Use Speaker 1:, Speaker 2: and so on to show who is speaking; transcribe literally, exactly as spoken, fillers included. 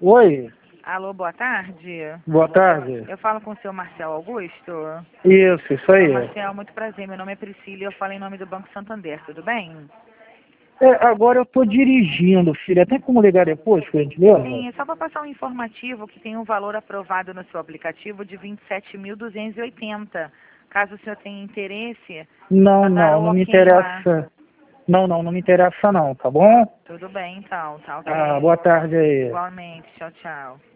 Speaker 1: Oi,
Speaker 2: Alô, boa tarde.
Speaker 1: boa tarde.
Speaker 2: Eu falo com o senhor Marcel Augusto.
Speaker 1: Isso, isso aí.
Speaker 2: Marcel, muito prazer. Meu nome é Priscila e eu falo em nome do Banco Santander, tudo bem?
Speaker 1: É, agora eu tô dirigindo, filha. Tem como ligar depois, por gentileza?
Speaker 2: Sim, só para passar um informativo que tem um valor aprovado no seu aplicativo de vinte e sete mil duzentos e oitenta. Caso o senhor tenha interesse,
Speaker 1: Não,
Speaker 2: dar
Speaker 1: não,
Speaker 2: o
Speaker 1: não me
Speaker 2: ok lá.
Speaker 1: interessa. Não, não, não me interessa não, tá bom?
Speaker 2: Tudo bem, então, tá ok.
Speaker 1: Ah, boa tarde aí.
Speaker 2: Igualmente, tchau, tchau.